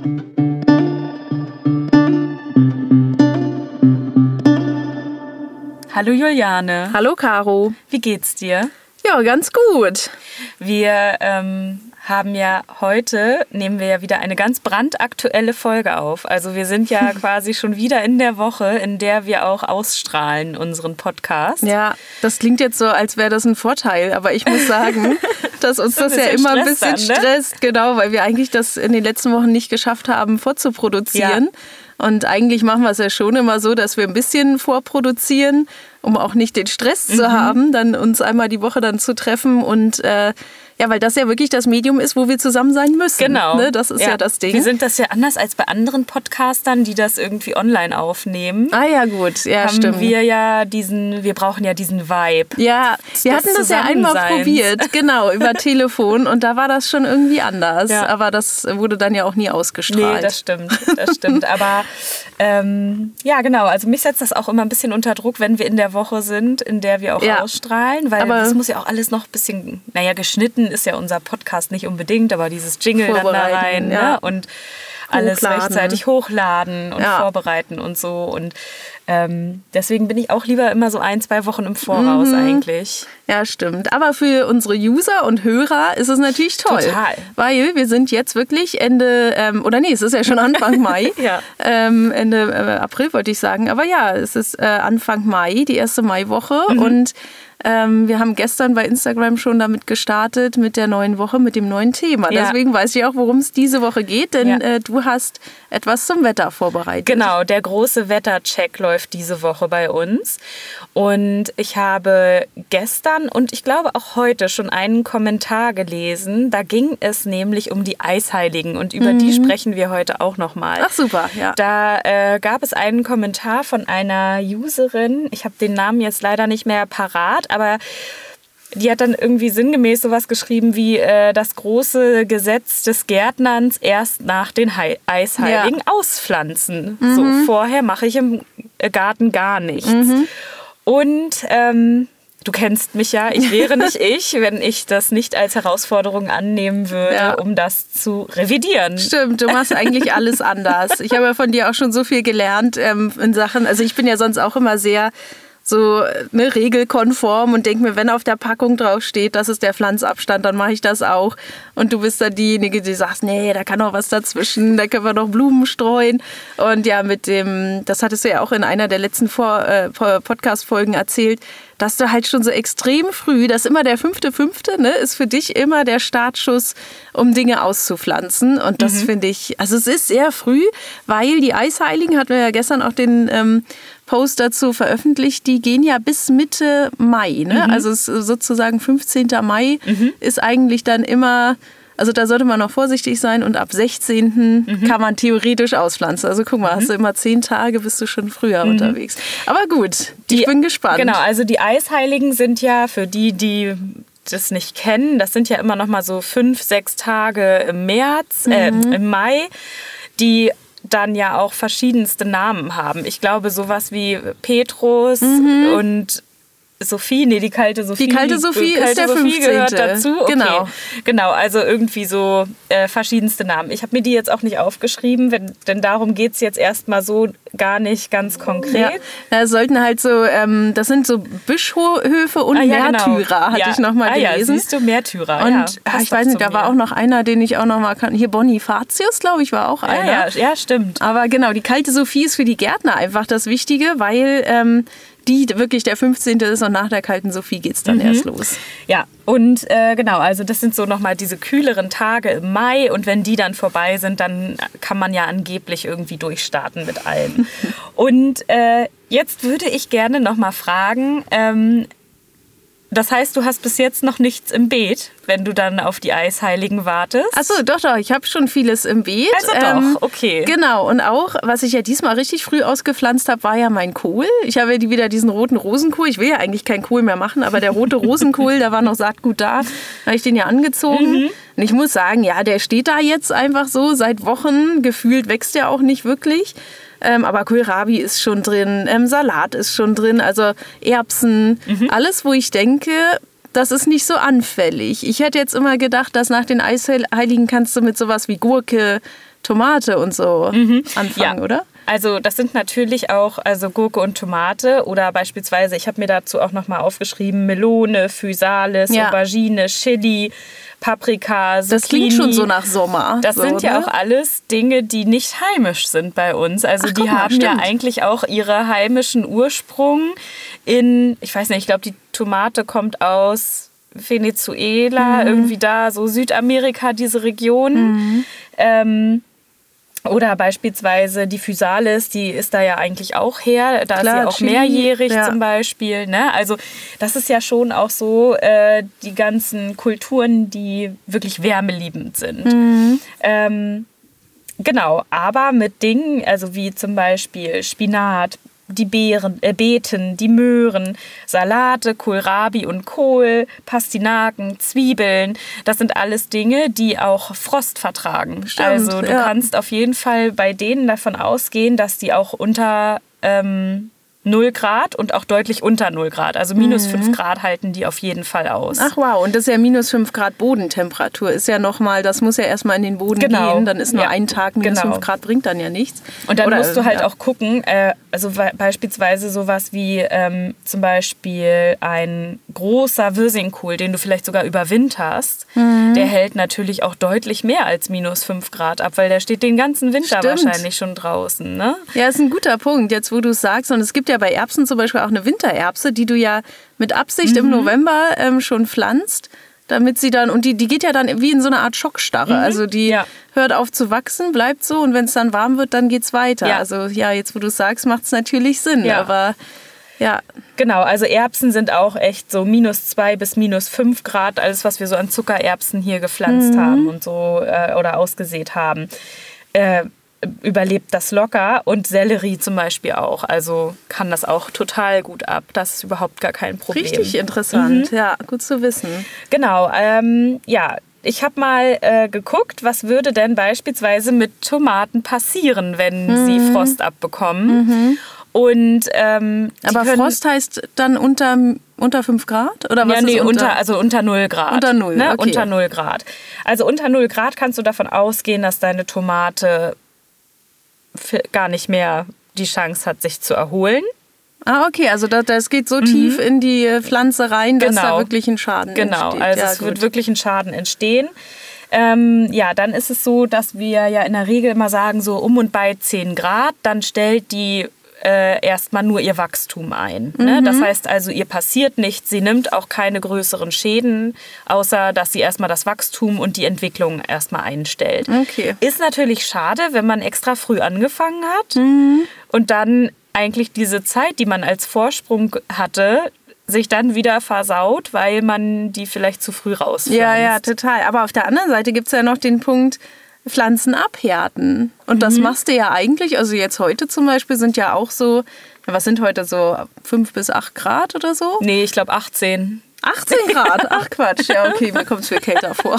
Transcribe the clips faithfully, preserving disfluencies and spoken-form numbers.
Hallo Juliane. Hallo Caro. Wie geht's dir? Ja, ganz gut. Wir ähm, haben ja heute, nehmen wir ja wieder eine ganz brandaktuelle Folge auf. Also wir sind ja quasi schon wieder in der Woche, in der wir auch ausstrahlen, unseren Podcast. Ja, das klingt jetzt so, als wäre das ein Vorteil. Aber ich muss sagen, dass uns das ja immer ein bisschen dann, ne? stresst. Genau, weil wir eigentlich das in den letzten Wochen nicht geschafft haben, vorzuproduzieren. Ja. Und eigentlich machen wir es ja schon immer so, dass wir ein bisschen vorproduzieren, um auch nicht den Stress mhm. zu haben, dann uns einmal die Woche dann zu treffen und äh, ja, weil das ja wirklich das Medium ist, wo wir zusammen sein müssen. Genau. Ne? Das ist ja. ja das Ding. Wir sind das ja anders als bei anderen Podcastern, die das irgendwie online aufnehmen. Ah ja, gut. Ja, haben stimmt. wir ja diesen, wir brauchen ja diesen Vibe. Ja, wir hatten das ja einmal probiert, genau, über Telefon und da war das schon irgendwie anders. Ja. Aber das wurde dann ja auch nie ausgestrahlt. Nee, das stimmt, das stimmt. Aber ähm, ja, genau, also mich setzt das auch immer ein bisschen unter Druck, wenn wir in der Woche sind, in der wir auch ja. ausstrahlen, weil aber das muss ja auch alles noch ein bisschen, naja, geschnitten ist ja unser Podcast nicht unbedingt, aber dieses Jingle dann da rein ja. ne? und alles hochladen. rechtzeitig hochladen und ja. vorbereiten und so. Und ähm, deswegen bin ich auch lieber immer so ein, zwei Wochen im Voraus mhm. eigentlich. Ja, stimmt. Aber für unsere User und Hörer ist es natürlich toll. Total. Weil wir sind jetzt wirklich Ende, ähm, oder nee, es ist ja schon Anfang Mai. ja. ähm, Ende äh, April wollte ich sagen. Aber ja, es ist äh, Anfang Mai, die erste Maiwoche. Mhm. Und Ähm, wir haben gestern bei Instagram schon damit gestartet, mit der neuen Woche, mit dem neuen Thema. Ja. Deswegen weiß ich auch, worum es diese Woche geht, denn ja. äh, du hast etwas zum Wetter vorbereitet. Genau, der große Wettercheck läuft diese Woche bei uns. Und ich habe gestern und ich glaube auch heute schon einen Kommentar gelesen. Da ging es nämlich um die Eisheiligen und über mhm. die sprechen wir heute auch nochmal. Ach super, ja. Da äh, gab es einen Kommentar von einer Userin, ich habe den Namen jetzt leider nicht mehr parat, aber die hat dann irgendwie sinngemäß sowas geschrieben wie äh, das große Gesetz des Gärtnerns erst nach den He- Eisheiligen ja. auspflanzen. Mhm. So, vorher mache ich im Garten gar nichts. Mhm. Und ähm, du kennst mich ja, ich wäre nicht ich, wenn ich das nicht als Herausforderung annehmen würde, ja. um das zu revidieren. Stimmt, du machst eigentlich alles anders. Ich habe ja von dir auch schon so viel gelernt ähm, in Sachen, also ich bin ja sonst auch immer sehr so ne, regelkonform und denke mir, wenn auf der Packung drauf steht, das ist der Pflanzabstand, dann mache ich das auch. Und du bist dann diejenige, die sagt, nee, da kann noch was dazwischen, da können wir noch Blumen streuen. Und ja, mit dem, das hattest du ja auch in einer der letzten Vor- äh, Podcast-Folgen erzählt, dass du halt schon so extrem früh, das ist immer der fünfte fünfte, ne, ist für dich immer der Startschuss, um Dinge auszupflanzen. Und das mhm. finde ich, also es ist sehr früh, weil die Eisheiligen, hatten wir ja gestern auch den ähm, Post dazu veröffentlicht, die gehen ja bis Mitte Mai. Ne? Mhm. Also es ist sozusagen fünfzehnten Mai mhm. ist eigentlich dann immer, also da sollte man noch vorsichtig sein und ab sechzehnten Mhm. kann man theoretisch auspflanzen. Also guck mal, mhm. hast du immer zehn Tage, bist du schon früher mhm. unterwegs. Aber gut, die, ich bin gespannt. Genau, also die Eisheiligen sind ja für die, die das nicht kennen, das sind ja immer noch mal so fünf, sechs Tage im März, mhm. äh, im Mai, die dann ja auch verschiedenste Namen haben. Ich glaube, sowas wie Petrus mhm. und Sophie, nee, die kalte Sophie. Die kalte Sophie die kalte ist der Sophie fünfzehnte gehört dazu. Okay. Genau. Genau, also irgendwie so äh, verschiedenste Namen. Ich habe mir die jetzt auch nicht aufgeschrieben, wenn, denn darum geht es jetzt erstmal so gar nicht ganz konkret. Ja, das sollten halt so, ähm, das sind so Bischöfe und ah, ja, Märtyrer, genau. hatte ja. ich nochmal ah, gelesen. Ja, siehst du, Märtyrer. Und ja, ach, ich weiß nicht, da war auch noch einer, den ich auch nochmal kannte. Hier Bonifatius, glaube ich, war auch einer. Ja, ja, ja, stimmt. Aber genau, die kalte Sophie ist für die Gärtner einfach das Wichtige, weil ähm, die wirklich der fünfzehnte ist und nach der kalten Sophie geht es dann mhm. erst los. Ja, und äh, genau, also das sind so nochmal diese kühleren Tage im Mai und wenn die dann vorbei sind, dann kann man ja angeblich irgendwie durchstarten mit allem. Und äh, jetzt würde ich gerne nochmal fragen, ähm, das heißt, du hast bis jetzt noch nichts im Beet, wenn du dann auf die Eisheiligen wartest? Ach so, doch, doch. Ich habe schon vieles im Beet. Also ähm, doch, okay. Genau. Und auch, was ich ja diesmal richtig früh ausgepflanzt habe, war ja mein Kohl. Ich habe ja wieder diesen roten Rosenkohl. Ich will ja eigentlich keinen Kohl mehr machen, aber der rote Rosenkohl, da war noch Saatgut da. Da habe ich den ja angezogen. Mhm. Und ich muss sagen, ja, der steht da jetzt einfach so seit Wochen. Gefühlt wächst der auch nicht wirklich. Ähm, aber Kohlrabi ist schon drin, ähm, Salat ist schon drin, also Erbsen, mhm. alles, wo ich denke, das ist nicht so anfällig. Ich hätte jetzt immer gedacht, dass nach den Eisheiligen kannst du mit sowas wie Gurke, Tomate und so mhm. anfangen, ja. oder? Also das sind natürlich auch also Gurke und Tomate oder beispielsweise, ich habe mir dazu auch nochmal aufgeschrieben, Melone, Physalis, ja. Aubergine, Chili, Paprika, Zucchini. Das klingt schon so nach Sommer. Das so, sind ja ne? auch alles Dinge, die nicht heimisch sind bei uns. Also Ach, die mal, haben stimmt. ja eigentlich auch ihre heimischen Ursprung in, ich weiß nicht, ich glaube die Tomate kommt aus Venezuela, mhm. irgendwie da, so Südamerika, diese Region. Mhm. Ähm, Oder beispielsweise die Physalis, die ist da ja eigentlich auch her. Da Klar, ist sie auch Chili, mehrjährig ja. zum Beispiel. Ne? Also das ist ja schon auch so äh, die ganzen Kulturen, die wirklich wärmeliebend sind. Mhm. Ähm, genau, aber mit Dingen, also wie zum Beispiel Spinat, die Beeren, äh, Beeten, die Möhren, Salate, Kohlrabi und Kohl, Pastinaken, Zwiebeln. Das sind alles Dinge, die auch Frost vertragen. Stimmt, also du ja. kannst auf jeden Fall bei denen davon ausgehen, dass die auch unter ähm, null Grad und auch deutlich unter null Grad. Also minus fünf mhm. Grad halten die auf jeden Fall aus. Ach wow, und das ist ja minus fünf Grad Bodentemperatur. Ist ja nochmal, das muss ja erstmal in den Boden genau. gehen. Dann ist nur ja. ein Tag minus genau. fünf Grad, bringt dann ja nichts. Und dann Oder, musst du halt ja. auch gucken, äh, also beispielsweise sowas wie ähm, zum Beispiel ein großer Wirsingkohl, den du vielleicht sogar überwinterst, mhm. der hält natürlich auch deutlich mehr als minus fünf Grad ab, weil der steht den ganzen Winter Stimmt. wahrscheinlich schon draußen. Ne? Ja, ist ein guter Punkt, jetzt wo du es sagst. Und es gibt ja bei Erbsen zum Beispiel auch eine Wintererbse, die du ja mit Absicht mhm. im November ähm, schon pflanzt, damit sie dann, und die, die geht ja dann wie in so eine Art Schockstarre. Mhm. Also die ja. hört auf zu wachsen, bleibt so und wenn es dann warm wird, dann geht's weiter. Ja. Also ja, jetzt wo du es sagst, macht es natürlich Sinn. Ja. Aber ja. Genau, also Erbsen sind auch echt so minus zwei bis minus fünf Grad, alles was wir so an Zuckererbsen hier gepflanzt mhm. haben und so äh, oder ausgesät haben. Äh, überlebt das locker und Sellerie zum Beispiel auch. Also kann das auch total gut ab. Das ist überhaupt gar kein Problem. Richtig interessant, mhm. ja, gut zu wissen. Genau, ähm, ja, ich habe mal äh, geguckt, was würde denn beispielsweise mit Tomaten passieren, wenn mhm. sie Frost abbekommen. Mhm. Und, ähm, Aber können, Frost heißt dann unter, unter fünf Grad? Oder was ja, nee, ist unter, unter, also unter null Grad. Unter null, ne? okay. Unter null Grad. Also unter null Grad kannst du davon ausgehen, dass deine Tomate gar nicht mehr die Chance hat, sich zu erholen. Ah, okay, also das, das geht so mhm. tief in die Pflanze rein, dass genau. da wirklich ein Schaden genau. entsteht. Genau, also ja, es gut. wird wirklich ein Schaden entstehen. Ähm, ja, dann ist es so, dass wir ja in der Regel immer sagen, so um und bei zehn Grad, dann stellt die äh, erstmal nur ihr Wachstum ein. Mhm. Ne? Das heißt also, ihr passiert nichts, sie nimmt auch keine größeren Schäden, außer dass sie erstmal das Wachstum und die Entwicklung erstmal einstellt. Okay. Ist natürlich schade, wenn man extra früh angefangen hat mhm. und dann eigentlich diese Zeit, die man als Vorsprung hatte, sich dann wieder versaut, weil man die vielleicht zu früh rauspflanzt. Ja, ja, total. Aber auf der anderen Seite gibt es ja noch den Punkt, Pflanzen abhärten. Und das mhm. machst du ja eigentlich, also jetzt heute zum Beispiel sind ja auch so, was sind heute so, fünf bis acht Grad oder so? Nee, ich glaube achtzehn. achtzehn Grad? Ach Quatsch, ja okay, mir kommt es viel kälter vor.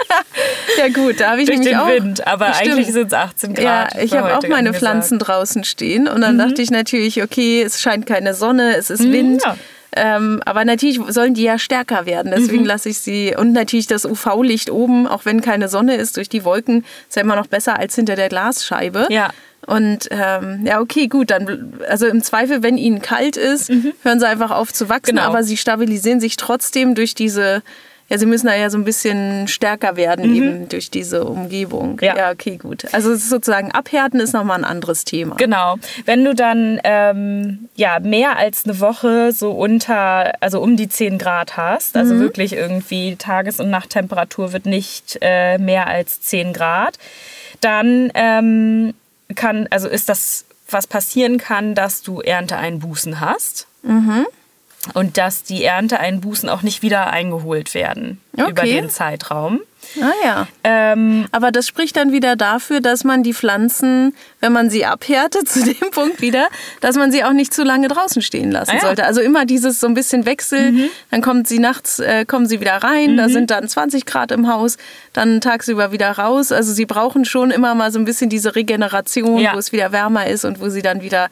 Ja gut, da habe ich Durch nämlich den auch... Wind, aber stimmt. Eigentlich sind es achtzehn Grad. Ja, ich habe auch meine Pflanzen draußen stehen und dann mhm. dachte ich natürlich, okay, es scheint keine Sonne, es ist Wind. Ja. Ähm, aber natürlich sollen die ja stärker werden, deswegen mhm. lasse ich sie. Und natürlich das U V-Licht oben, auch wenn keine Sonne ist, durch die Wolken, ist ja immer noch besser als hinter der Glasscheibe. Ja. Und ähm, ja, okay, gut, dann, also im Zweifel, wenn ihnen kalt ist, mhm. hören sie einfach auf zu wachsen, genau. aber sie stabilisieren sich trotzdem durch diese, ja, sie müssen da ja so ein bisschen stärker werden, mhm. eben durch diese Umgebung. Ja. ja, okay, gut. Also es ist sozusagen abhärten ist nochmal ein anderes Thema. Genau. Wenn du dann ähm, ja, mehr als eine Woche so unter, also um die zehn Grad hast, also mhm. wirklich irgendwie Tages- und Nachttemperatur wird nicht äh, mehr als zehn Grad, dann ähm, kann, also ist das, was passieren kann, dass du Ernteeinbußen hast. Mhm. Und dass die Ernteeinbußen auch nicht wieder eingeholt werden okay. über den Zeitraum. Ah ja. Ähm, Aber das spricht dann wieder dafür, dass man die Pflanzen, wenn man sie abhärtet, zu dem Punkt wieder, dass man sie auch nicht zu lange draußen stehen lassen ah ja. sollte. Also immer dieses so ein bisschen Wechsel, mhm. dann kommt sie nachts, äh, kommen sie wieder rein, mhm. da sind dann zwanzig Grad im Haus, dann tagsüber wieder raus. Also sie brauchen schon immer mal so ein bisschen diese Regeneration, ja. wo es wieder wärmer ist und wo sie dann wieder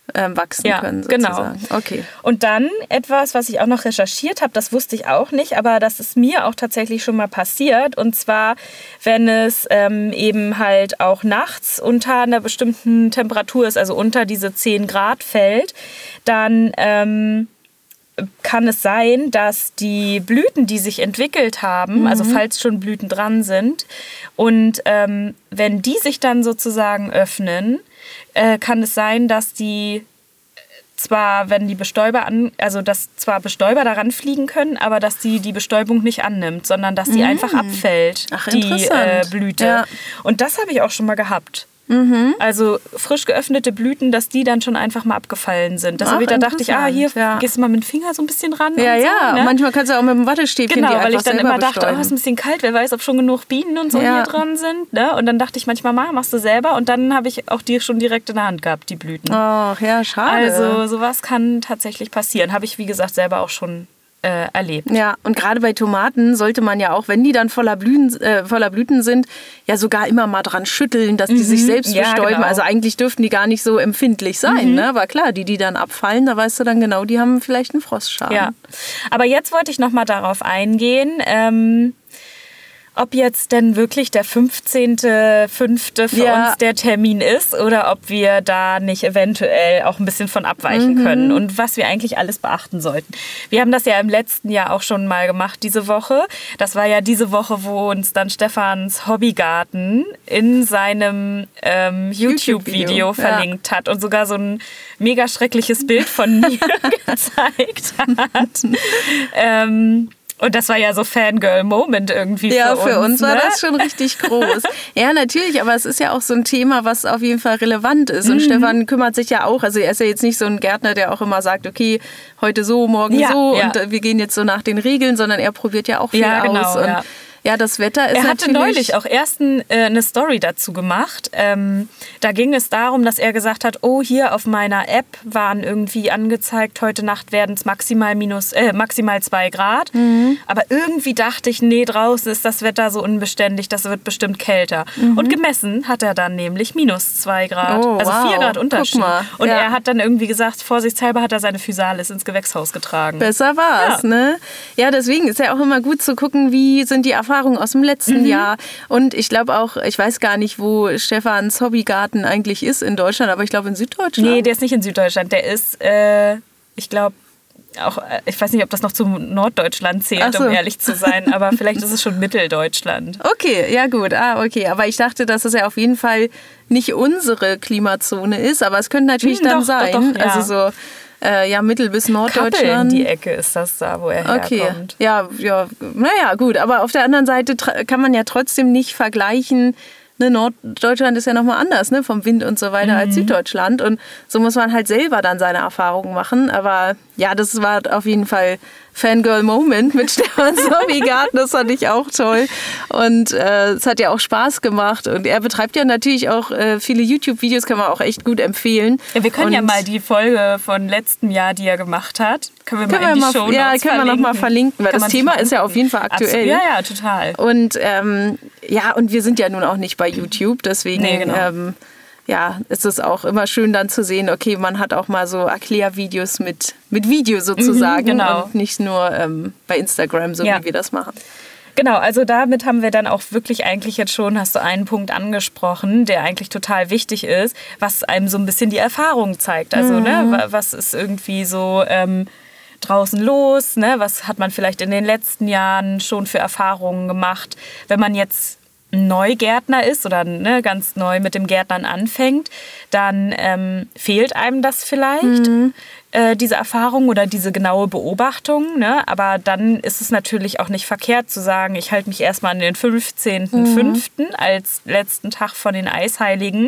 ähm, wachsen ja, können sozusagen. Genau. Okay. Und dann etwas, was ich auch noch recherchiert habe, das wusste ich auch nicht, aber das ist mir auch tatsächlich schon mal passiert. Und zwar, wenn es ähm, eben halt auch nachts unter einer bestimmten Temperatur ist, also unter diese zehn Grad fällt, dann ähm, kann es sein, dass die Blüten, die sich entwickelt haben, mhm. also falls schon Blüten dran sind, und ähm, wenn die sich dann sozusagen öffnen, äh, kann es sein, dass die zwar, wenn die Bestäuber an, also dass zwar Bestäuber daran fliegen können, aber dass die die Bestäubung nicht annimmt, sondern dass die mhm. einfach abfällt, Ach, die äh, Blüte. Ja. Und das habe ich auch schon mal gehabt. Mhm. Also frisch geöffnete Blüten, dass die dann schon einfach mal abgefallen sind. Das ich, da dachte ich, ah, hier ja. gehst du mal mit dem Finger so ein bisschen ran. Ja, und so, ja. Ne? Manchmal kannst du auch mit dem Wattestäbchen genau, die einfach weil ich dann immer dachte, bestäuben. oh, ist ein bisschen kalt, wer weiß, ob schon genug Bienen und so ja. hier dran sind. Ne? Und dann dachte ich manchmal, mal, machst du selber. Und dann habe ich auch die schon direkt in der Hand gehabt, die Blüten. Ach ja, schade. Also sowas kann tatsächlich passieren. Habe ich, wie gesagt, selber auch schon Äh, erlebt. Ja, und gerade bei Tomaten sollte man ja auch, wenn die dann voller Blüten, äh, voller Blüten sind, ja sogar immer mal dran schütteln, dass die mhm. sich selbst ja, bestäuben. Genau. Also eigentlich dürften die gar nicht so empfindlich sein. Mhm. Ne? Aber klar, die, die dann abfallen, da weißt du dann genau, die haben vielleicht einen Frostschaden. Ja, aber jetzt wollte ich noch mal darauf eingehen, ähm, ob jetzt denn wirklich der fünfzehnte fünfte für ja. uns der Termin ist oder ob wir da nicht eventuell auch ein bisschen von abweichen mhm. können und was wir eigentlich alles beachten sollten. Wir haben das ja im letzten Jahr auch schon mal gemacht, diese Woche. Das war ja diese Woche, wo uns dann Stefans Hobbygarten in seinem ähm, YouTube-Video YouTube verlinkt ja. hat und sogar so ein mega schreckliches Bild von mir gezeigt hat. ähm, Und das war ja so Fangirl-Moment irgendwie für uns. Ja, für uns war ne? das schon richtig groß. Ja, natürlich, aber es ist ja auch so ein Thema, was auf jeden Fall relevant ist. Und mhm. Stefan kümmert sich ja auch, also er ist ja jetzt nicht so ein Gärtner, der auch immer sagt, okay, heute so, morgen ja, so ja. und wir gehen jetzt so nach den Regeln, sondern er probiert ja auch viel ja, genau, aus. Und ja. Ja, das Wetter ist er hatte natürlich... neulich auch erst ein, äh, eine Story dazu gemacht. Ähm, da ging es darum, dass er gesagt hat, oh, hier auf meiner App waren irgendwie angezeigt, heute Nacht werden es maximal minus, äh, maximal zwei Grad. Mhm. Aber irgendwie dachte ich, nee, draußen ist das Wetter so unbeständig, das wird bestimmt kälter. Mhm. Und gemessen hat er dann nämlich minus zwei Grad. Oh, also wow. vier Grad Unterschied. Guck mal. Und ja. er hat dann irgendwie gesagt, vorsichtshalber hat er seine Physalis ins Gewächshaus getragen. Besser war's, ja. ne? Ja, deswegen ist ja auch immer gut zu gucken, wie sind die Erfahrungen aus dem letzten Mhm. Jahr. Und ich glaube auch, ich weiß gar nicht, wo Stefans Hobbygarten eigentlich ist in Deutschland, aber ich glaube in Süddeutschland. Nee, der ist nicht in Süddeutschland. Der ist, äh, ich glaube, auch, ich weiß nicht, ob das noch zum Norddeutschland zählt, so. um ehrlich zu sein, aber vielleicht ist es schon Mitteldeutschland. Okay, ja gut, ah, okay. Aber ich dachte, dass es ja auf jeden Fall nicht unsere Klimazone ist, aber es könnte natürlich hm, dann doch, sein. Doch, doch, ja. Also so Äh, ja, Mittel- bis Norddeutschland. Kappeln, die Ecke ist das da, wo er okay. herkommt. Ja, ja, naja, gut. Aber auf der anderen Seite kann man ja trotzdem nicht vergleichen. Ne, Norddeutschland ist ja nochmal anders, ne, vom Wind und so weiter, mhm. als Süddeutschland. Und so muss man halt selber dann seine Erfahrungen machen. Aber ja, das war auf jeden Fall Fangirl-Moment mit Stefans Hobbygarten. Das fand ich auch toll. Und äh, es hat ja auch Spaß gemacht. Und er betreibt ja natürlich auch äh, viele YouTube-Videos, kann man auch echt gut empfehlen. Ja, wir können und ja mal die Folge von letztem Jahr, die er gemacht hat, können wir können mal in die Shownotes Ja, können wir noch mal verlinken, weil kann das Thema ist ja auf jeden Fall aktuell. Ja, ja, total. Und ähm, ja, und wir sind ja nun auch nicht bei YouTube, deswegen nee, genau. ähm, ja, ist es auch immer schön dann zu sehen, okay, man hat auch mal so Erklärvideos mit, mit Video sozusagen, mhm, genau. und nicht nur ähm, bei Instagram, so ja. wie wir das machen. Genau, also damit haben wir dann auch wirklich eigentlich jetzt schon, hast du einen Punkt angesprochen, der eigentlich total wichtig ist, was einem so ein bisschen die Erfahrung zeigt. Also, mhm. ne, was ist irgendwie so ähm, draußen los, ne? Was hat man vielleicht in den letzten Jahren schon für Erfahrungen gemacht, wenn man jetzt Neugärtner ist oder ne, ganz neu mit dem Gärtnern anfängt, dann ähm, fehlt einem das vielleicht, mhm. äh, diese Erfahrung oder diese genaue Beobachtung. Ne? Aber dann ist es natürlich auch nicht verkehrt zu sagen, ich halte mich erstmal an den fünfzehnten fünften Mhm. als letzten Tag von den Eisheiligen.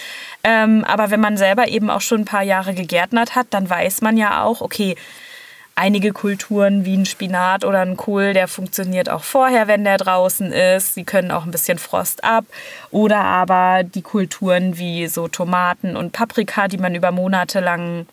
Ähm, aber wenn man selber eben auch schon ein paar Jahre gegärtnert hat, dann weiß man ja auch, okay, einige Kulturen wie ein Spinat oder ein Kohl, der funktioniert auch vorher, wenn der draußen ist. Sie können auch ein bisschen Frost ab. Oder aber die Kulturen wie so Tomaten und Paprika, die man über Monate lang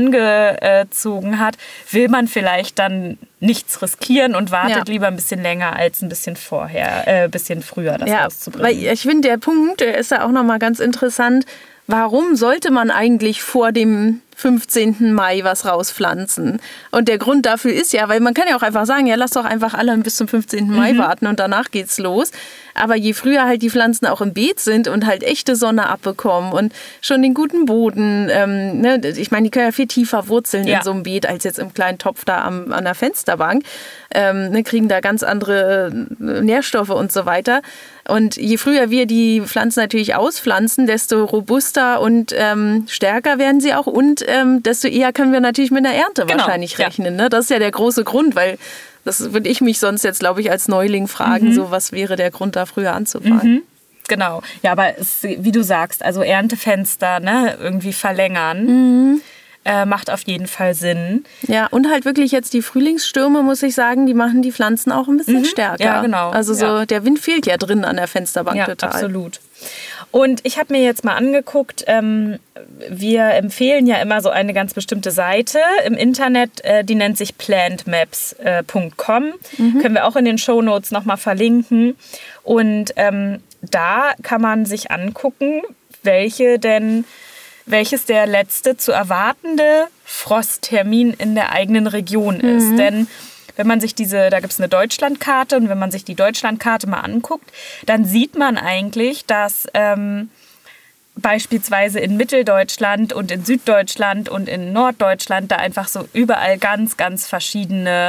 angezogen hat, will man vielleicht dann nichts riskieren und wartet ja. lieber ein bisschen länger als ein bisschen vorher, äh, ein bisschen früher das ja, rauszubringen. Weil ich finde, der Punkt, der ist ja auch nochmal ganz interessant. Warum sollte man eigentlich vor dem fünfzehnten Mai was rauspflanzen. Und der Grund dafür ist ja, weil man kann ja auch einfach sagen, ja, lass doch einfach alle bis zum fünfzehnten Mai mhm. warten und danach geht's los. Aber je früher halt die Pflanzen auch im Beet sind und halt echte Sonne abbekommen und schon den guten Boden, ähm, ne, ich meine, die können ja viel tiefer wurzeln ja. in so einem Beet als jetzt im kleinen Topf da am, an der Fensterbank, ähm, ne, kriegen da ganz andere Nährstoffe und so weiter. Und je früher wir die Pflanzen natürlich auspflanzen, desto robuster und ähm, stärker werden sie auch und ähm, desto eher können wir natürlich mit einer Ernte genau. wahrscheinlich rechnen. Ne? Das ist ja der große Grund, weil das würde ich mich sonst jetzt, glaube ich, als Neuling fragen, mhm. so was wäre der Grund, da früher anzufangen. Mhm. Genau. Ja, aber es, wie du sagst, also Erntefenster, ne, irgendwie verlängern. Mhm. Äh, macht auf jeden Fall Sinn. Ja, und halt wirklich jetzt die Frühlingsstürme, muss ich sagen, die machen die Pflanzen auch ein bisschen mhm. stärker. Ja, genau. Also so ja. der Wind fehlt ja drin an der Fensterbank ja, total. Absolut. Und ich habe mir jetzt mal angeguckt, ähm, wir empfehlen ja immer so eine ganz bestimmte Seite im Internet, äh, die nennt sich plant maps punkt com. Mhm. Können wir auch in den Shownotes nochmal verlinken. Und ähm, da kann man sich angucken, welche denn welches der letzte zu erwartende Frosttermin in der eigenen Region ist. Mhm. Denn wenn man sich diese, da gibt es eine Deutschlandkarte und wenn man sich die Deutschlandkarte mal anguckt, dann sieht man eigentlich, dass ähm, beispielsweise in Mitteldeutschland und in Süddeutschland und in Norddeutschland da einfach so überall ganz, ganz verschiedene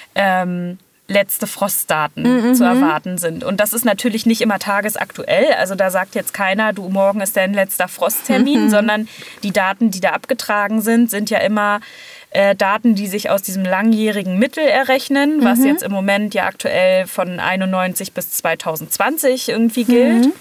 ähm, letzte Frostdaten mhm. zu erwarten sind. Und das ist natürlich nicht immer tagesaktuell. Also da sagt jetzt keiner, du, morgen ist dein letzter Frosttermin, mhm. sondern die Daten, die da abgetragen sind, sind ja immer äh, Daten, die sich aus diesem langjährigen Mittel errechnen, mhm. was jetzt im Moment ja aktuell von einundneunzig bis zweitausendzwanzig irgendwie gilt. Mhm.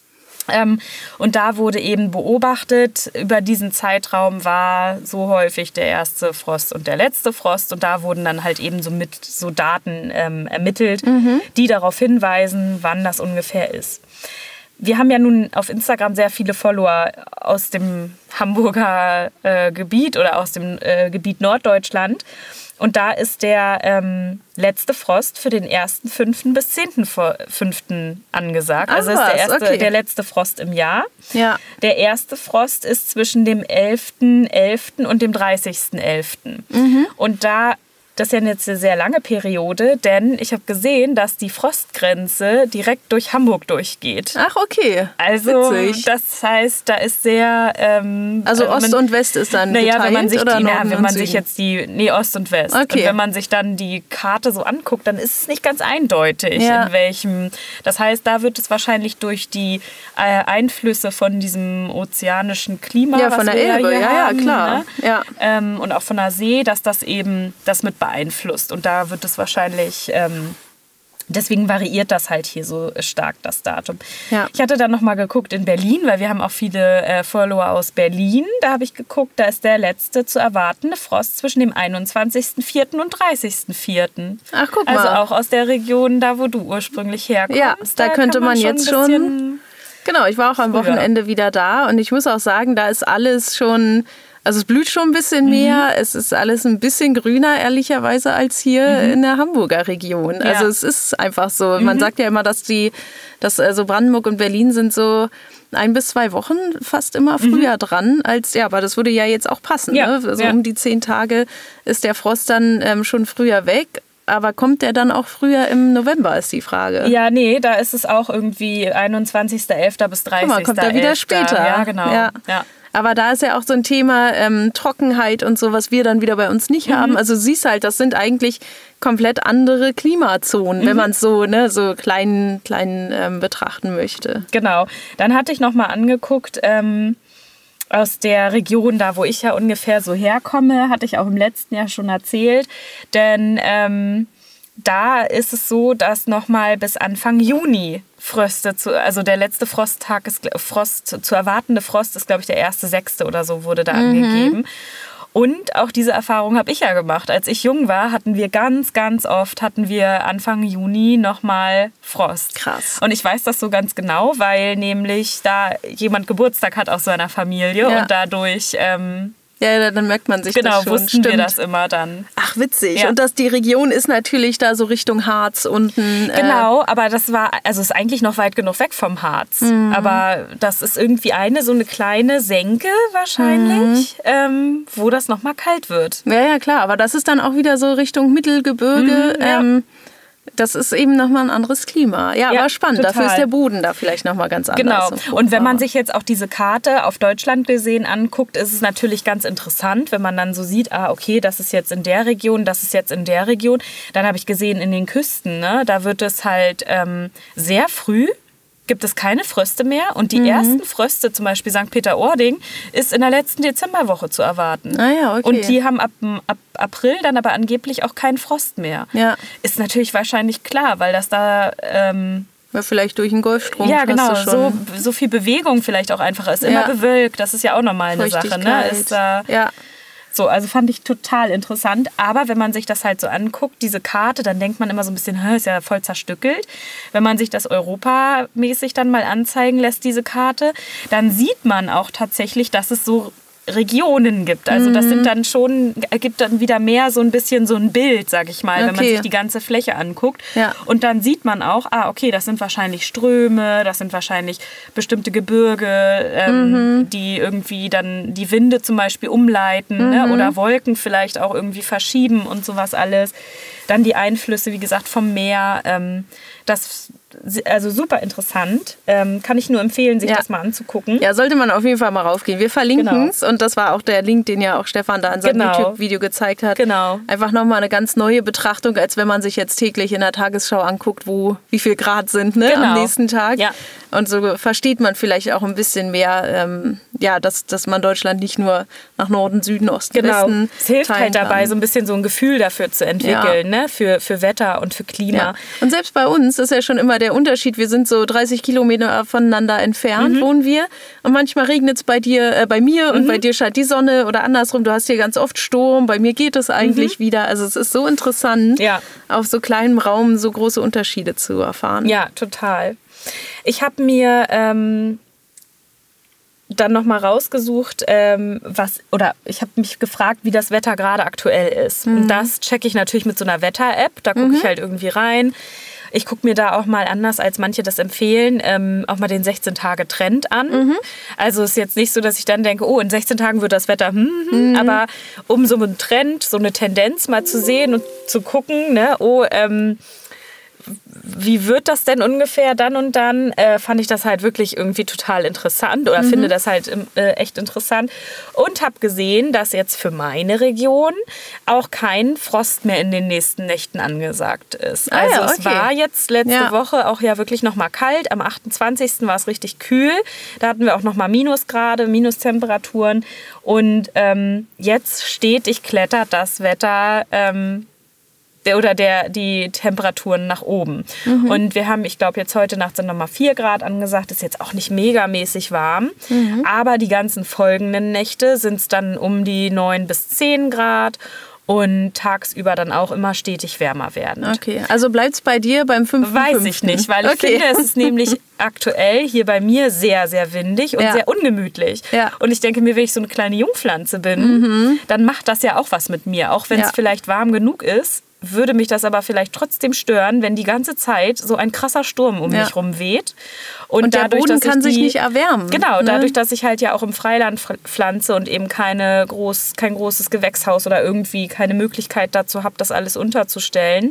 Ähm, und da wurde eben beobachtet, über diesen Zeitraum war so häufig der erste Frost und der letzte Frost. Und da wurden dann halt eben so mit so Daten ähm, ermittelt, mhm. die darauf hinweisen, wann das ungefähr ist. Wir haben ja nun auf Instagram sehr viele Follower aus dem Hamburger äh, Gebiet oder aus dem äh, Gebiet Norddeutschland. Und da ist der ähm, letzte Frost für den ersten fünften bis zehnten fünften angesagt. Ach, also ist der, erste, okay. der letzte Frost im Jahr. Ja. Der erste Frost ist zwischen dem elften elften und dem dreißigsten elften Mhm. Und da, das ist ja jetzt eine sehr lange Periode, denn ich habe gesehen, dass die Frostgrenze direkt durch Hamburg durchgeht. Ach, okay. Also Witzig. Das heißt, da ist sehr... Ähm, also Ost man, und West ist dann naja, geteilt wenn man sich oder die, Norden na, wenn und man Süden? sich jetzt die... Nee, Ost und West. Okay. Und wenn man sich dann die Karte so anguckt, dann ist es nicht ganz eindeutig, ja. in welchem... Das heißt, da wird es wahrscheinlich durch die äh, Einflüsse von diesem ozeanischen Klima, ja, was von der wir Elbe, hier ja, haben, ja, klar. Ne? Ja. Ähm, und auch von der See, dass das eben das mit beeinflusst. Und da wird es wahrscheinlich... Ähm, deswegen variiert das halt hier so stark, das Datum. Ja. Ich hatte dann nochmal geguckt in Berlin, weil wir haben auch viele äh, Follower aus Berlin. Da habe ich geguckt, da ist der letzte zu erwartende Frost zwischen dem einundzwanzigsten vierten und dreißigsten vierten Ach, guck mal. Also auch aus der Region, da wo du ursprünglich herkommst. Ja, da, da könnte man, man schon jetzt schon... Genau, ich war auch am früher. Wochenende wieder da und ich muss auch sagen, da ist alles schon... Also es blüht schon ein bisschen mehr, mhm. es ist alles ein bisschen grüner, ehrlicherweise, als hier mhm. in der Hamburger Region. Ja. Also es ist einfach so. Mhm. Man sagt ja immer, dass die, dass also Brandenburg und Berlin sind so ein bis zwei Wochen fast immer früher mhm. dran, als, ja, aber das würde ja jetzt auch passen. Ja. Ne? Also ja. um die zehn Tage ist der Frost dann ähm, schon früher weg. Aber kommt der dann auch früher im November, ist die Frage. Ja, nee, da ist es auch irgendwie einundzwanzigsten elften bis dreißigsten Guck mal, kommt er wieder später. Ja, genau. Ja. Ja. Aber da ist ja auch so ein Thema ähm, Trockenheit und so, was wir dann wieder bei uns nicht mhm. haben. Also siehst halt, das sind eigentlich komplett andere Klimazonen, mhm. wenn man es so, ne, so klein, klein ähm, betrachten möchte. Genau. Dann hatte ich noch mal angeguckt, ähm, aus der Region, da wo ich ja ungefähr so herkomme, hatte ich auch im letzten Jahr schon erzählt. Denn ähm, da ist es so, dass noch mal bis Anfang Juni Fröste, zu, also der letzte Frosttag ist, Frost, zu erwartende Frost ist, glaube ich, der erste sechste oder so wurde da mhm. angegeben. Und auch diese Erfahrung habe ich ja gemacht. Als ich jung war, hatten wir ganz, ganz oft, hatten wir Anfang Juni nochmal Frost. Krass. Und ich weiß das so ganz genau, weil nämlich da jemand Geburtstag hat aus seiner Familie ja. und dadurch... Ähm, Ja, dann merkt man sich genau, das schon. Genau, wussten Stimmt. wir das immer dann. Ach, witzig. Ja. Und dass die Region ist natürlich da so Richtung Harz unten. Äh genau, aber das war, also ist eigentlich noch weit genug weg vom Harz. Mhm. Aber das ist irgendwie eine, so eine kleine Senke wahrscheinlich, mhm. ähm, wo das nochmal kalt wird. Ja, ja, klar. Aber das ist dann auch wieder so Richtung Mittelgebirge. Mhm, ja. ähm, Das ist eben nochmal ein anderes Klima. Ja, ja, aber spannend. Total. Dafür ist der Boden da vielleicht nochmal ganz anders. Genau. Und wenn man sich jetzt auch diese Karte auf Deutschland gesehen anguckt, ist es natürlich ganz interessant, wenn man dann so sieht, ah, okay, das ist jetzt in der Region, das ist jetzt in der Region. Dann habe ich gesehen, in den Küsten, ne, da wird es halt ähm, sehr früh, gibt es keine Fröste mehr. Und die mhm. ersten Fröste, zum Beispiel Sankt Peter-Ording, ist in der letzten Dezemberwoche zu erwarten. Ah ja, okay. Und die haben ab, ab April dann aber angeblich auch keinen Frost mehr. Ja. Ist natürlich wahrscheinlich klar, weil das da... Ähm, ja, vielleicht durch den Golfstrom. Ja, genau. So, so viel Bewegung vielleicht auch einfach ist. Immer ja. bewölkt. Das ist ja auch nochmal eine Sache. Ne? Ist, äh, ja. So, also fand ich total interessant. Aber wenn man sich das halt so anguckt, diese Karte, dann denkt man immer so ein bisschen, ist ja voll zerstückelt. Wenn man sich das europamäßig dann mal anzeigen lässt, diese Karte, dann sieht man auch tatsächlich, dass es so Regionen gibt. Also das sind dann schon, ergibt dann wieder mehr so ein bisschen so ein Bild, sag ich mal, okay. wenn man sich die ganze Fläche anguckt. Ja. Und dann sieht man auch, ah, okay, das sind wahrscheinlich Ströme, das sind wahrscheinlich bestimmte Gebirge, ähm, mhm. die irgendwie dann die Winde zum Beispiel umleiten, mhm. ne? Oder Wolken vielleicht auch irgendwie verschieben und sowas alles. Dann die Einflüsse, wie gesagt, vom Meer. Ähm, das also super interessant. Ähm, kann ich nur empfehlen, sich ja. das mal anzugucken. Ja, sollte man auf jeden Fall mal raufgehen. Wir verlinken es. Genau. Und das war auch der Link, den ja auch Stefan da in seinem genau. YouTube-Video gezeigt hat. Genau. Einfach nochmal eine ganz neue Betrachtung, als wenn man sich jetzt täglich in der Tagesschau anguckt, wo wie viel Grad sind ne, genau. am nächsten Tag. Ja. Und so versteht man vielleicht auch ein bisschen mehr, ähm, ja, dass, dass man Deutschland nicht nur nach Norden, Süden, Osten, genau. Westen es hilft halt dabei, kann. so ein bisschen so ein Gefühl dafür zu entwickeln, ja. ne? für, für Wetter und für Klima. Ja. Und selbst bei uns ist ja schon immer der Unterschied, wir sind so dreißig Kilometer voneinander entfernt, mhm. wohnen wir. Und manchmal regnet es bei dir, äh, bei mir mhm. und bei dir scheint die Sonne oder andersrum. Du hast hier ganz oft Sturm, bei mir geht es eigentlich mhm. wieder. Also es ist so interessant, ja. auf so kleinem Raum so große Unterschiede zu erfahren. Ja, total. Ich habe mir ähm, dann nochmal rausgesucht, ähm, was, oder ich habe mich gefragt, wie das Wetter gerade aktuell ist. Mhm. Und das checke ich natürlich mit so einer Wetter-App. Da gucke mhm. ich halt irgendwie rein. Ich gucke mir da auch mal, anders als manche das empfehlen, ähm, auch mal den sechzehn-Tage-Trend an. Mhm. Also es ist jetzt nicht so, dass ich dann denke, oh, in sechzehn Tagen wird das Wetter, hm, hm, mhm. aber um so einen Trend, so eine Tendenz mal zu sehen und zu gucken, ne, oh, ähm, wie wird das denn ungefähr dann und dann, äh, fand ich das halt wirklich irgendwie total interessant oder mhm. finde das halt äh, echt interessant und habe gesehen, dass jetzt für meine Region auch kein Frost mehr in den nächsten Nächten angesagt ist. Ah, also ja, okay. es war jetzt letzte ja. Woche auch ja wirklich noch mal kalt. Am achtundzwanzigsten war es richtig kühl. Da hatten wir auch noch mal Minusgrade, Minustemperaturen und ähm, jetzt stetig klettert das Wetter ähm, oder der, die Temperaturen nach oben. Mhm. Und wir haben, ich glaube, jetzt heute Nacht sind nochmal vier Grad angesagt. Ist jetzt auch nicht megamäßig warm. Mhm. Aber die ganzen folgenden Nächte sind es dann um die neun bis zehn Grad. Und tagsüber dann auch immer stetig wärmer werden. Okay, also bleibt es bei dir beim fünften Weiß ich nicht, weil ich okay. finde, es ist nämlich aktuell hier bei mir sehr, sehr windig und ja. sehr ungemütlich. Ja. Und ich denke mir, wenn ich so eine kleine Jungpflanze bin, mhm. dann macht das ja auch was mit mir. Auch wenn es ja. vielleicht warm genug ist, würde mich das aber vielleicht trotzdem stören, wenn die ganze Zeit so ein krasser Sturm um ja. mich rum weht. Und, und der dadurch, Boden dass kann die, sich nicht erwärmen. Genau, ne? dadurch, dass ich halt ja auch im Freiland pflanze und eben keine groß, kein großes Gewächshaus oder irgendwie keine Möglichkeit dazu habe, das alles unterzustellen.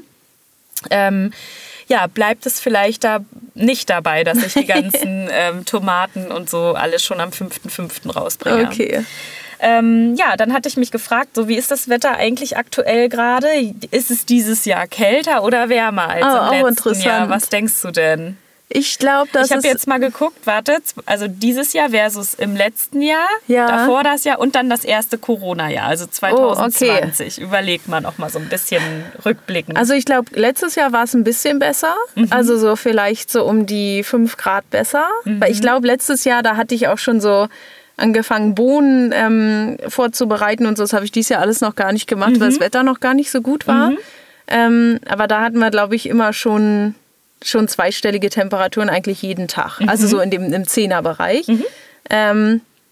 Ähm, ja, bleibt es vielleicht da nicht dabei, dass ich die ganzen ähm, Tomaten und so alles schon am fünften fünften rausbringe. Okay. Ähm, ja, dann hatte ich mich gefragt, so wie ist das Wetter eigentlich aktuell gerade? Ist es dieses Jahr kälter oder wärmer als oh, im auch letzten interessant. Jahr? Was denkst du denn? Ich glaube, das Ich habe jetzt mal geguckt, warte, also dieses Jahr versus im letzten Jahr, ja. davor das Jahr und dann das erste Corona-Jahr, also zwanzig zwanzig. Oh, okay. Überlegt man auch mal so ein bisschen rückblickend. Also ich glaube, letztes Jahr war es ein bisschen besser, mhm. also so vielleicht so um die fünf Grad besser. Mhm. Weil ich glaube, letztes Jahr, da hatte ich auch schon so angefangen, Bohnen ähm, vorzubereiten und so. Das habe ich dieses Jahr alles noch gar nicht gemacht, mhm. weil das Wetter noch gar nicht so gut war. Mhm. Ähm, aber da hatten wir, glaube ich, immer schon, schon zweistellige Temperaturen eigentlich jeden Tag. Mhm. Also so in dem, im Zehnerbereich. Mhm. Ähm,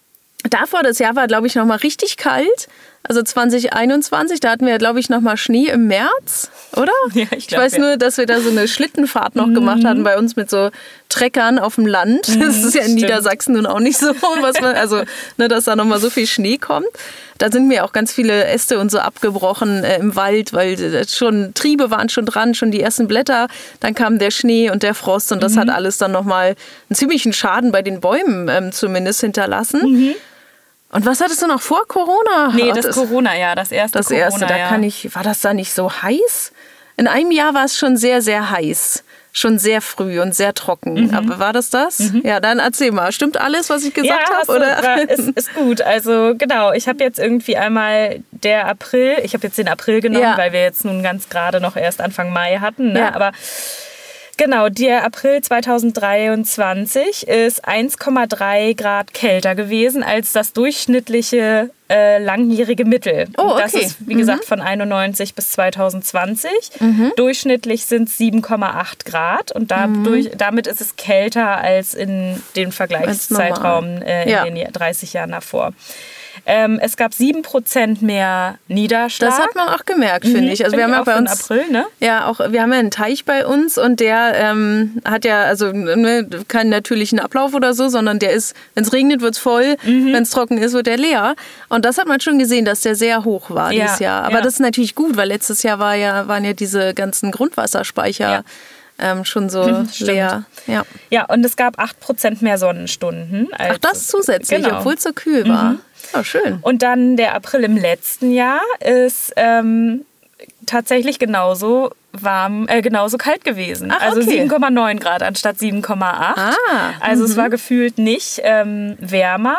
davor, das Jahr war, glaube ich, nochmal richtig kalt. Also zwanzig einundzwanzig, da hatten wir, glaube ich, nochmal Schnee im März, oder? Ja, ich, glaub, ich weiß ja. nur, dass wir da so eine Schlittenfahrt noch mhm. gemacht hatten bei uns mit so Treckern auf dem Land. Mhm, das ist ja in stimmt. Niedersachsen nun auch nicht so, was man, also, ne, dass da nochmal so viel Schnee kommt. Da sind mir auch ganz viele Äste und so abgebrochen äh, im Wald, weil äh, schon Triebe waren schon dran, schon die ersten Blätter. Dann kam der Schnee und der Frost und das mhm. hat alles dann nochmal einen ziemlichen Schaden bei den Bäumen ähm, zumindest hinterlassen. Mhm. Und was hattest du noch vor Corona? Nee, das, das Corona-Jahr, das erste Das erste, da kann ich, war das da nicht so heiß? In einem Jahr war es schon sehr, sehr heiß. Schon sehr früh und sehr trocken. Mhm. Aber war das das? Mhm. Ja, dann erzähl mal. Stimmt alles, was ich gesagt ja, habe? Ja, ist, ist gut. Also genau, ich habe jetzt irgendwie einmal der April, ich habe jetzt den April genommen, ja. weil wir jetzt nun ganz gerade noch erst Anfang Mai hatten. Ne? Ja. Aber genau, der April zweitausenddreiundzwanzig ist eins Komma drei Grad kälter gewesen als das durchschnittliche äh, langjährige Mittel. Oh, okay. Das ist, wie gesagt, mhm. von einundneunzig bis zweitausendzwanzig. Mhm. Durchschnittlich sind es sieben Komma acht Grad und dadurch, mhm. damit ist es kälter als in den Vergleichszeitraum äh, in ja. den dreißig Jahren davor. Ähm, es gab sieben Prozent mehr Niederschlag. Das hat man auch gemerkt, finde ich. Also find wir haben ja bei uns April, ne? Ja, auch wir haben ja einen Teich bei uns und der ähm, hat ja also ne, keinen natürlichen Ablauf oder so, sondern der ist, wenn es regnet, wird es voll, mhm. wenn es trocken ist, wird der leer. Und das hat man schon gesehen, dass der sehr hoch war ja, dieses Jahr. Aber ja. das ist natürlich gut, weil letztes Jahr war ja, waren ja diese ganzen Grundwasserspeicher ja. Ähm, schon so leer. Ja. ja, und es gab acht Prozent mehr Sonnenstunden. Als Ach, das zusätzlich, genau. obwohl es so kühl war. Mhm. Oh, schön. Und dann der April im letzten Jahr ist ähm, tatsächlich genauso warm, äh, genauso kalt gewesen. Ach, also okay. sieben Komma neun Grad anstatt sieben Komma acht. Ah, also mhm. es war gefühlt nicht ähm, wärmer.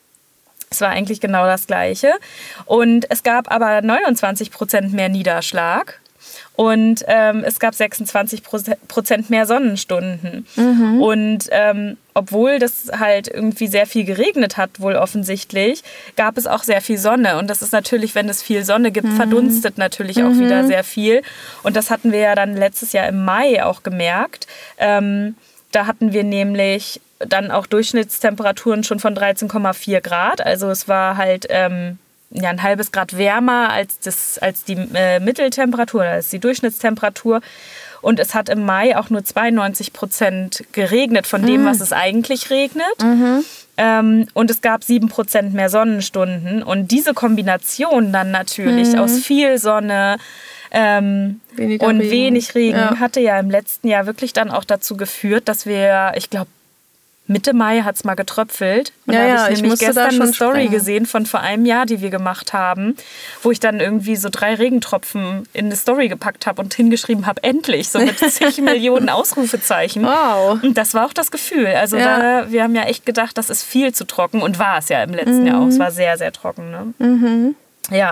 Es war eigentlich genau das Gleiche. Und es gab aber neunundzwanzig Prozent mehr Niederschlag. Und ähm, es gab sechsundzwanzig Prozent mehr Sonnenstunden. Mhm. Und ähm, obwohl das halt irgendwie sehr viel geregnet hat, wohl offensichtlich, gab es auch sehr viel Sonne. Und das ist natürlich, wenn es viel Sonne gibt, mhm. verdunstet natürlich auch mhm. wieder sehr viel. Und das hatten wir ja dann letztes Jahr im Mai auch gemerkt. Ähm, da hatten wir nämlich dann auch Durchschnittstemperaturen schon von dreizehn Komma vier Grad. Also es war halt Ähm, ja, ein halbes Grad wärmer als, das, als die äh, Mitteltemperatur, als die Durchschnittstemperatur. Und es hat im Mai auch nur zweiundneunzig Prozent geregnet von dem, mhm. was es eigentlich regnet. Mhm. Ähm, und es gab sieben Prozent mehr Sonnenstunden. Und diese Kombination dann natürlich mhm. aus viel Sonne ähm, und Regen. wenig Regen ja. hatte ja im letzten Jahr wirklich dann auch dazu geführt, dass wir, ich glaube, Mitte Mai hat es mal getröpfelt. Und ja, da habe ja, ich nämlich ich gestern schon eine Story springen. gesehen von vor einem Jahr, die wir gemacht haben, wo ich dann irgendwie so drei Regentropfen in eine Story gepackt habe und hingeschrieben habe, endlich, so mit zig Millionen Ausrufezeichen. Wow. Und das war auch das Gefühl. Also ja. da, wir haben ja echt gedacht, das ist viel zu trocken und war es ja im letzten mhm. Jahr auch. Es war sehr, sehr trocken. Ne? Mhm. Ja.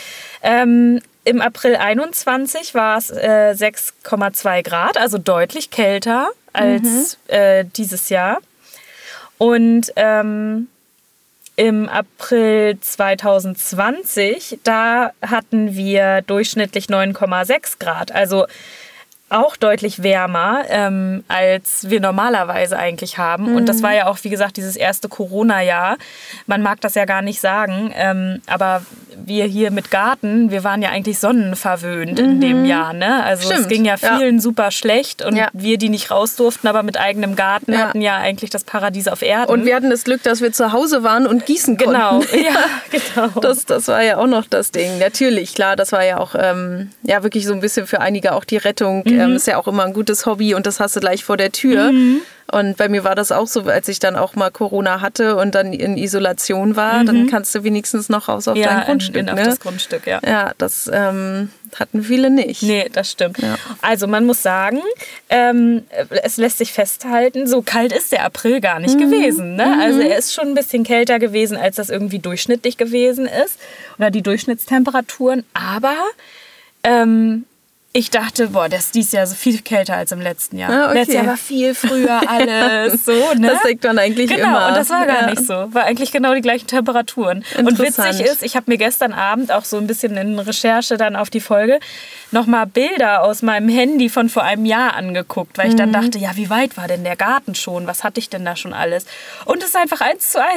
Ähm, Im April einundzwanzig war es äh, sechs Komma zwei Grad, also deutlich kälter als mhm. äh, dieses Jahr. Und ähm, im April zweitausendzwanzig, da hatten wir durchschnittlich neun Komma sechs Grad, also auch deutlich wärmer, ähm, als wir normalerweise eigentlich haben. Mhm. Und das war ja auch, wie gesagt, dieses erste Corona-Jahr. Man mag das ja gar nicht sagen, ähm, aber wir hier mit Garten, wir waren ja eigentlich sonnenverwöhnt mhm. in dem Jahr. Ne? Also Stimmt. es ging ja vielen ja. super schlecht und ja. wir, die nicht raus durften, aber mit eigenem Garten, ja. hatten ja eigentlich das Paradies auf Erden. Und wir hatten das Glück, dass wir zu Hause waren und gießen konnten. Genau, ja, genau. Das, das war ja auch noch das Ding. Natürlich, klar, das war ja auch ähm, ja, wirklich so ein bisschen für einige auch die Rettung. Mhm. Ähm, ist ja auch immer ein gutes Hobby und das hast du gleich vor der Tür. Mhm. Und bei mir war das auch so, als ich dann auch mal Corona hatte und dann in Isolation war, mhm. dann kannst du wenigstens noch raus auf ja, dein Grundstück. In, in ne? auf das Grundstück, ja. Ja, das ähm, hatten viele nicht. Nee, das stimmt. Ja. Also man muss sagen, ähm, es lässt sich festhalten, so kalt ist der April gar nicht mhm. gewesen. Ne? Mhm. Also er ist schon ein bisschen kälter gewesen, als das irgendwie durchschnittlich gewesen ist. Oder die Durchschnittstemperaturen. Aber ähm, ich dachte, boah, das ist dieses Jahr so viel kälter als im letzten Jahr. Ah, okay. Letztes Jahr war viel früher alles so, ne? Das denkt man eigentlich genau, immer. Genau, und das war gar ja. nicht so. War eigentlich genau die gleichen Temperaturen. Und witzig ist, ich habe mir gestern Abend auch so ein bisschen in Recherche dann auf die Folge nochmal Bilder aus meinem Handy von vor einem Jahr angeguckt, weil ich dann dachte, ja, wie weit war denn der Garten schon? Was hatte ich denn da schon alles? Und es ist einfach eins zu eins.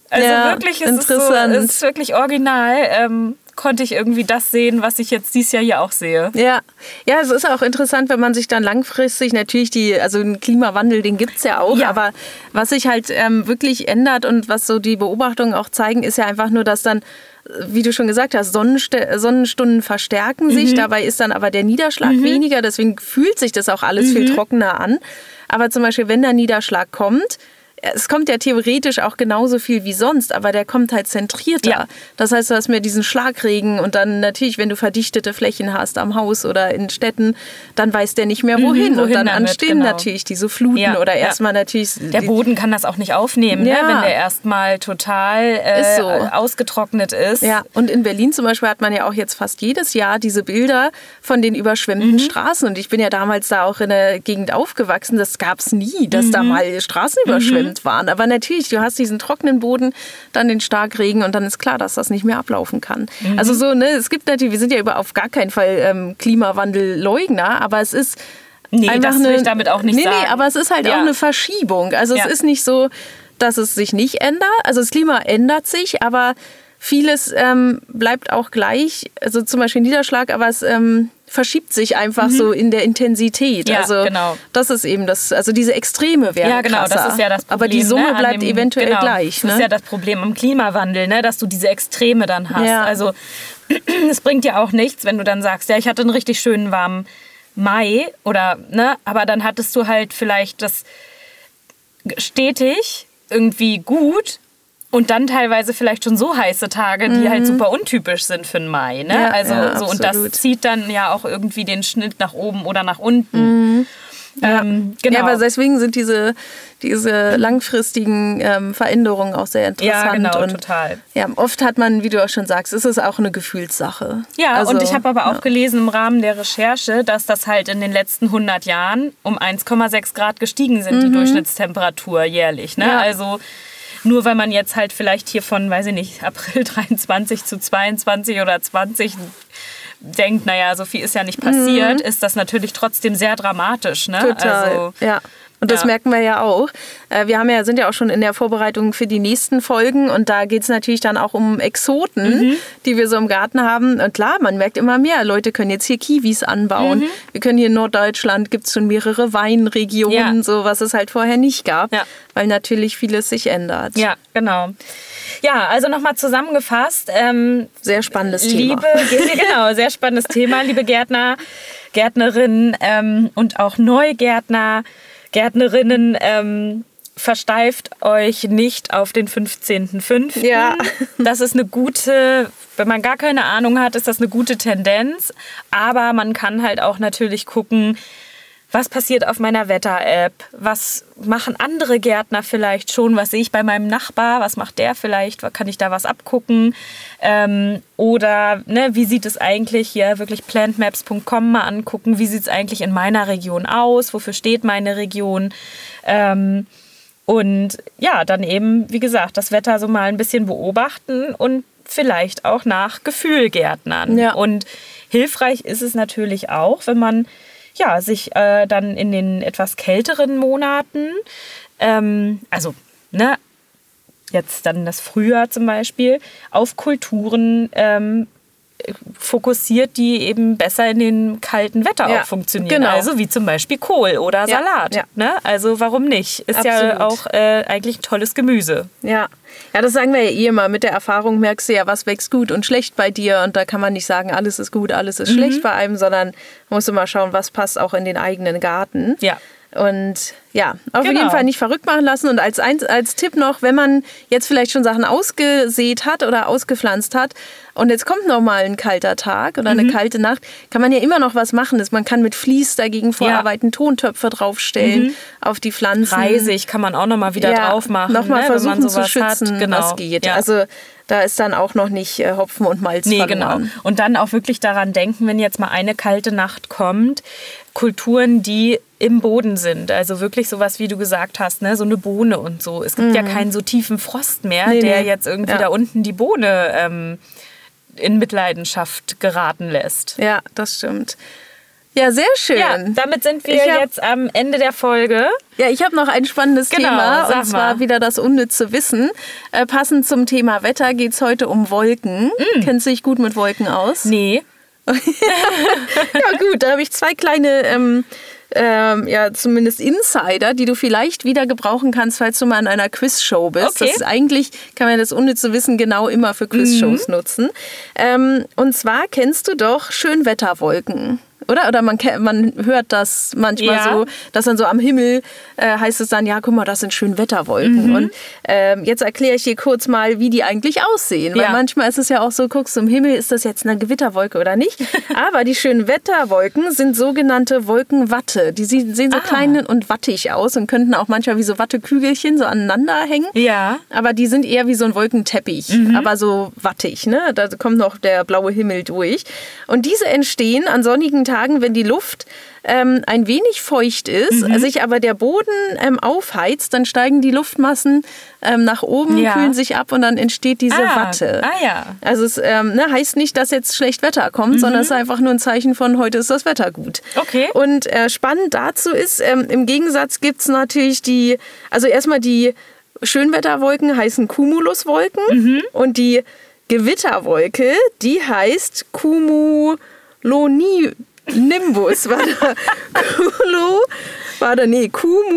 Also ja, wirklich, es interessant. Ist, so, es ist wirklich original. Ähm, konnte ich irgendwie das sehen, was ich jetzt dieses Jahr hier auch sehe. Ja, ja, es ist auch interessant, wenn man sich dann langfristig natürlich die, also den Klimawandel, den gibt es ja auch, ja. aber was sich halt ähm, wirklich ändert und was so die Beobachtungen auch zeigen, ist ja einfach nur, dass dann, wie du schon gesagt hast, Sonnenst- Sonnenstunden verstärken sich, mhm. dabei ist dann aber der Niederschlag mhm. weniger, deswegen fühlt sich das auch alles mhm. viel trockener an. Aber zum Beispiel, wenn der Niederschlag kommt, es kommt ja theoretisch auch genauso viel wie sonst, aber der kommt halt zentrierter. Ja. Das heißt, du hast mehr diesen Schlagregen und dann natürlich, wenn du verdichtete Flächen hast am Haus oder in Städten, dann weiß der nicht mehr wohin. Mhm, wohin und dann damit, anstehen genau. natürlich diese Fluten ja, oder erstmal ja. natürlich... Der Boden kann das auch nicht aufnehmen, ja. ne, wenn der erstmal total äh, ist so. ausgetrocknet ist. Ja, und in Berlin zum Beispiel hat man ja auch jetzt fast jedes Jahr diese Bilder von den überschwemmten mhm. Straßen. Und ich bin ja damals da auch in der Gegend aufgewachsen. Das gab es nie, dass mhm. da mal Straßen überschwemmt waren. Aber natürlich, du hast diesen trockenen Boden, dann den Starkregen und dann ist klar, dass das nicht mehr ablaufen kann. Mhm. Also so, ne, es gibt natürlich, wir sind ja über auf gar keinen Fall ähm, Klimawandelleugner, aber es ist nee, einfach das will eine, ich damit auch nicht nee, sagen. Nee, aber es ist halt ja. auch eine Verschiebung. Also ja. es ist nicht so, dass es sich nicht ändert. Also das Klima ändert sich, aber vieles ähm, bleibt auch gleich. Also zum Beispiel Niederschlag, aber es ähm, verschiebt sich einfach mhm. so in der Intensität. Ja, also genau. das ist eben das, also diese Extreme werden Ja, genau, krasser. das ist ja das Problem. Aber die Summe ne, bleibt dem, eventuell genau, gleich. Das ne? ist ja das Problem am Klimawandel, ne, dass du diese Extreme dann hast. Ja. Also es bringt ja auch nichts, wenn du dann sagst, ja, ich hatte einen richtig schönen warmen Mai oder, ne, aber dann hattest du halt vielleicht das stetig irgendwie gut. Und dann teilweise vielleicht schon so heiße Tage, die mhm. halt super untypisch sind für den Mai. Ne? Ja, also ja, so, und das zieht dann ja auch irgendwie den Schnitt nach oben oder nach unten. Mhm. Ja. Ähm, genau. Ja, aber deswegen sind diese, diese langfristigen ähm, Veränderungen auch sehr interessant. Ja, genau, und, total. Ja, oft hat man, wie du auch schon sagst, ist es auch eine Gefühlssache. Ja, also, und ich habe aber auch ja. gelesen im Rahmen der Recherche, dass das halt in den letzten hundert Jahren um eins Komma sechs Grad gestiegen sind, mhm. die Durchschnittstemperatur jährlich. Ne? Ja. Also nur weil man jetzt halt vielleicht hier von, weiß ich nicht, April dreiundzwanzig zu zweiundzwanzig oder zwanzig denkt, naja, so viel ist ja nicht passiert, mhm. ist das natürlich trotzdem sehr dramatisch. Ne? Total, also, ja. Und das ja. merken wir ja auch. Wir haben ja, sind ja auch schon in der Vorbereitung für die nächsten Folgen und da geht es natürlich dann auch um Exoten, mhm. die wir so im Garten haben. Und klar, man merkt immer mehr, Leute können jetzt hier Kiwis anbauen. Mhm. Wir können hier in Norddeutschland, gibt es schon mehrere Weinregionen, ja. so was es halt vorher nicht gab, ja. weil natürlich vieles sich ändert. Ja, genau. Ja, also nochmal zusammengefasst. Ähm, sehr spannendes liebe, Thema. Genau, sehr spannendes Thema, liebe Gärtner, Gärtnerinnen ähm, und auch Neugärtner, Gärtnerinnen, ähm, versteift euch nicht auf den fünfzehnten fünften Ja. Das ist eine gute, wenn man gar keine Ahnung hat, ist das eine gute Tendenz. Aber man kann halt auch natürlich gucken, was passiert auf meiner Wetter-App? Was machen andere Gärtner vielleicht schon? Was sehe ich bei meinem Nachbar? Was macht der vielleicht? Kann ich da was abgucken? Ähm, oder ne, wie sieht es eigentlich hier wirklich plantmaps punkt com mal angucken? Wie sieht es eigentlich in meiner Region aus? Wofür steht meine Region? Ähm, und ja, dann eben, wie gesagt, das Wetter so mal ein bisschen beobachten und vielleicht auch nach Gefühl gärtnern. Ja. Und hilfreich ist es natürlich auch, wenn man ja, sich äh, dann in den etwas kälteren Monaten, ähm, also ne, jetzt dann das Frühjahr zum Beispiel, auf Kulturen ähm, fokussiert, die eben besser in den kalten Wetter ja, auch funktionieren. Genau. Also wie zum Beispiel Kohl oder ja, Salat. Ja. Ne? Also warum nicht? Ist Absolut. ja auch äh, eigentlich ein tolles Gemüse. Ja. Ja, das sagen wir ja eh immer. Mit der Erfahrung merkst du ja, was wächst gut und schlecht bei dir. Und da kann man nicht sagen, alles ist gut, alles ist mhm. schlecht bei einem, sondern man muss immer schauen, was passt auch in den eigenen Garten. Ja. Und ja, auf genau. jeden Fall nicht verrückt machen lassen. Und als, als Tipp noch, wenn man jetzt vielleicht schon Sachen ausgesät hat oder ausgepflanzt hat und jetzt kommt noch mal ein kalter Tag oder eine mhm. kalte Nacht, kann man ja immer noch was machen. Man kann mit Vlies dagegen vorarbeiten, ja. Tontöpfe draufstellen mhm. auf die Pflanzen. Reisig kann man auch noch mal wieder ja, drauf machen. Noch mal ne, versuchen zu schützen, genau. was geht. Ja. Also da ist dann auch noch nicht äh, Hopfen und Malz nee, verloren. Genau. Und dann auch wirklich daran denken, wenn jetzt mal eine kalte Nacht kommt, Kulturen, die im Boden sind. Also wirklich sowas, wie du gesagt hast, ne? So eine Bohne und so. Es gibt mhm. ja keinen so tiefen Frost mehr, nee, der nee. jetzt irgendwie ja. da unten die Bohne ähm, in Mitleidenschaft geraten lässt. Ja, das stimmt. Ja, sehr schön. Ja, damit sind wir hab, jetzt am Ende der Folge. Ja, ich habe noch ein spannendes genau, Thema und zwar mal. wieder das unnütze Wissen. Äh, passend zum Thema Wetter geht es heute um Wolken. Mm. Kennst du dich gut mit Wolken aus? Nee. Ja gut, da habe ich zwei kleine, ähm, ähm, ja zumindest Insider, die du vielleicht wieder gebrauchen kannst, falls du mal in einer Quizshow bist. Okay. Das ist eigentlich, kann man das unnütze Wissen genau immer für Quizshows mhm. nutzen. Ähm, und zwar kennst du doch Schönwetterwolken. Oder? Oder man, man hört das manchmal ja. so, dass dann so am Himmel äh, heißt es dann, ja, guck mal, das sind Schönwetterwolken. Mhm. Und ähm, jetzt erkläre ich dir kurz mal, wie die eigentlich aussehen. Ja. Weil manchmal ist es ja auch so, guckst du im Himmel, ist das jetzt eine Gewitterwolke oder nicht? Aber die Schönwetterwolken sind sogenannte Wolkenwatte. Die sehen so ah. klein und wattig aus und könnten auch manchmal wie so Wattekügelchen so aneinander hängen. Ja. Aber die sind eher wie so ein Wolkenteppich, mhm. aber so wattig. Ne? Da kommt noch der blaue Himmel durch. Und diese entstehen an sonnigen Tagen, wenn die Luft ähm, ein wenig feucht ist, mhm. sich aber der Boden ähm, aufheizt, dann steigen die Luftmassen ähm, nach oben, ja. kühlen sich ab und dann entsteht diese ah. Watte. Ah, ja. Also es ähm, ne, heißt nicht, dass jetzt schlecht Wetter kommt, mhm. sondern es ist einfach nur ein Zeichen von, heute ist das Wetter gut. Okay. Und äh, spannend dazu ist, ähm, im Gegensatz gibt es natürlich die, also erstmal die Schönwetterwolken heißen Cumuluswolken mhm. und die Gewitterwolke, die heißt Cumulonimbus. Nimbus war da. Kulo war da, nee,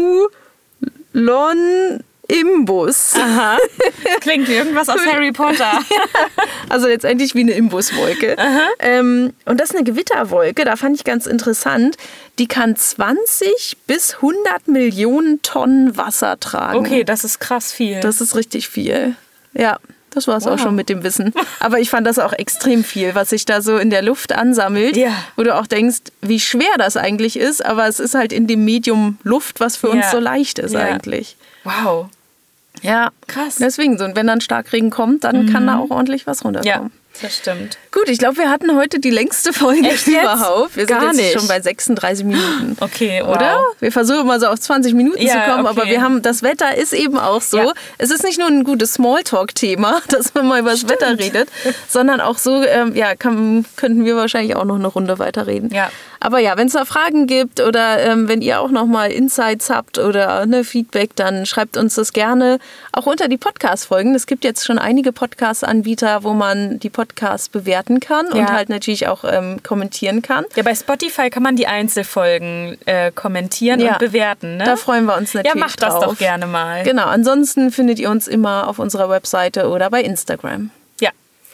Cumulonimbus. Aha. Klingt wie irgendwas aus Harry Potter. Also letztendlich wie eine Imbuswolke. Ähm, und das ist eine Gewitterwolke, da fand ich ganz interessant. Die kann zwanzig bis hundert Millionen Tonnen Wasser tragen. Okay, das ist krass viel. Das ist richtig viel. Ja. Das war es wow. auch schon mit dem Wissen. Aber ich fand das auch extrem viel, was sich da so in der Luft ansammelt, ja. wo du auch denkst, wie schwer das eigentlich ist. Aber es ist halt in dem Medium Luft, was für ja. uns so leicht ist ja. eigentlich. Wow. Ja, krass. Deswegen so. Und wenn dann Starkregen kommt, dann mhm. kann da auch ordentlich was runterkommen. Ja. Das stimmt. Gut, ich glaube, wir hatten heute die längste Folge Echt überhaupt. Wir Gar sind jetzt nicht. schon bei sechsunddreißig Minuten. Okay, wow. Oder? Wir versuchen mal so auf zwanzig Minuten ja, zu kommen, okay. aber wir haben, das Wetter ist eben auch so. Ja. Es ist nicht nur ein gutes Smalltalk-Thema, dass man mal über das Wetter redet, sondern auch so, ähm, ja, kann, könnten wir wahrscheinlich auch noch eine Runde weiterreden. Ja. Aber ja, wenn es da Fragen gibt oder ähm, wenn ihr auch noch mal Insights habt oder ne, Feedback, dann schreibt uns das gerne auch unter die Podcast-Folgen. Es gibt jetzt schon einige Podcast-Anbieter, wo man die Podcasts bewerten kann ja. und halt natürlich auch ähm, kommentieren kann. Ja, bei Spotify kann man die Einzelfolgen äh, kommentieren ja. und bewerten. Ne? Da freuen wir uns natürlich Ja, macht drauf. das doch gerne mal. Genau, ansonsten findet ihr uns immer auf unserer Webseite oder bei Instagram. Ja.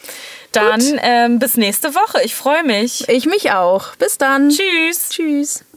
Dann ähm, bis nächste Woche. Ich freue mich. Ich mich auch. Bis dann. Tschüss. Tschüss.